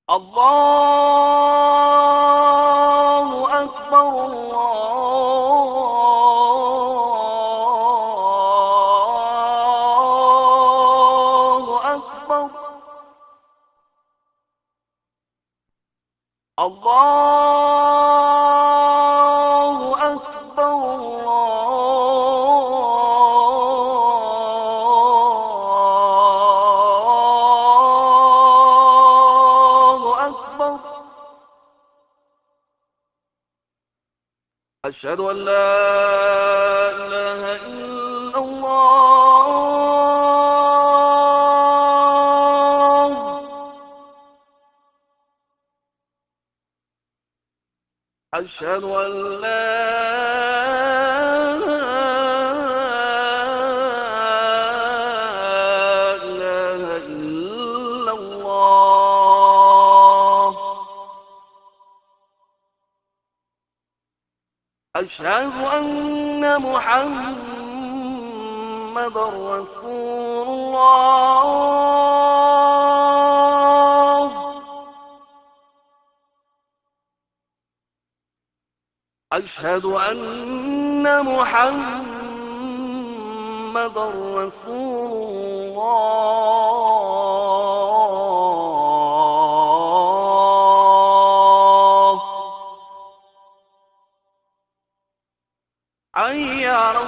الله أكبر الله أكبر الله أكبر الله أكبر. أشهد أن لا إله إلا الله. أشهد أن لا إله إلا الله. أشهد أن محمدا رسول الله. أشهد أن محمدا رسول الله. حي على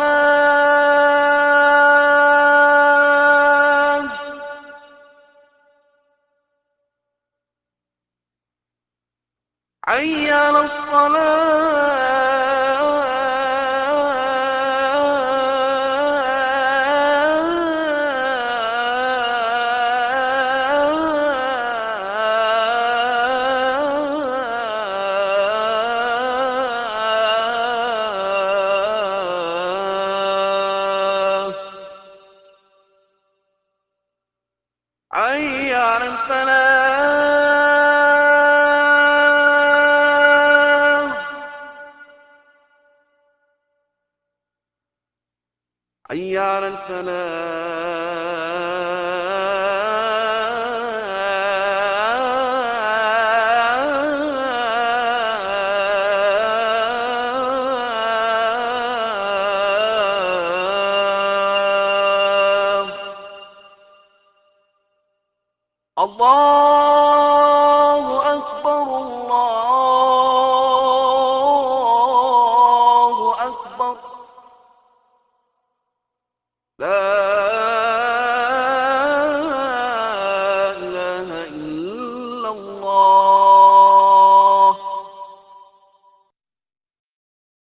الصلاة. حي على الصلاة. حي على الفلاح. حي على الفلاح. الله أكبر الله أكبر. لا إله إلا الله.